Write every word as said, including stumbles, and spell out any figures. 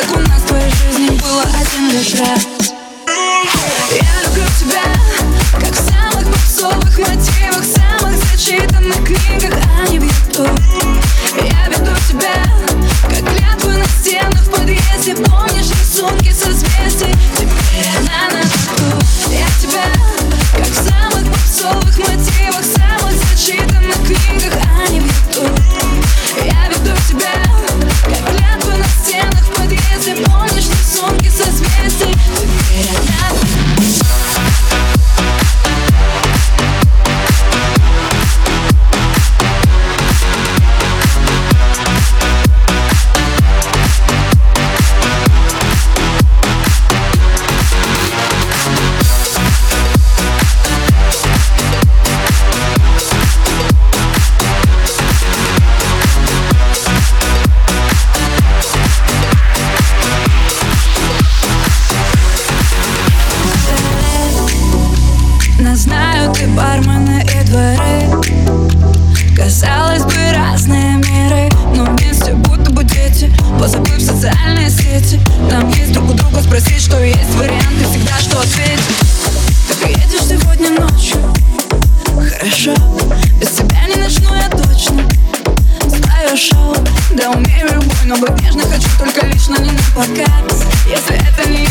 как у нас в твоей жизни было один лишь раз. Я люблю тебя, как в самых попсовых мотивах, самых зачитанных книгах, а не в ютуб. Я веду тебя, как клятву на стенах в подъезде. Помнишь рисунки созвездий? Теперь она на тату. Я тебя, как в самых попсовых мотивах, самых зачитанных книгах, а не в ютуб. Я веду тебя, как клятву на стенах в подъезде. Помнишь рисунки созвездий? Теперь она на тату. Знают и бармены, и дворы. Казалось бы, разные миры, но вместе будто бы дети, позабыв социальные сети. Нам есть друг у друга спросить, что есть варианты, всегда что ответить. Ты приедешь сегодня ночью? Хорошо, без тебя не начну я точно свое шоу. Да, умею любой, но быть нежно хочу только лично не на показ. Если это не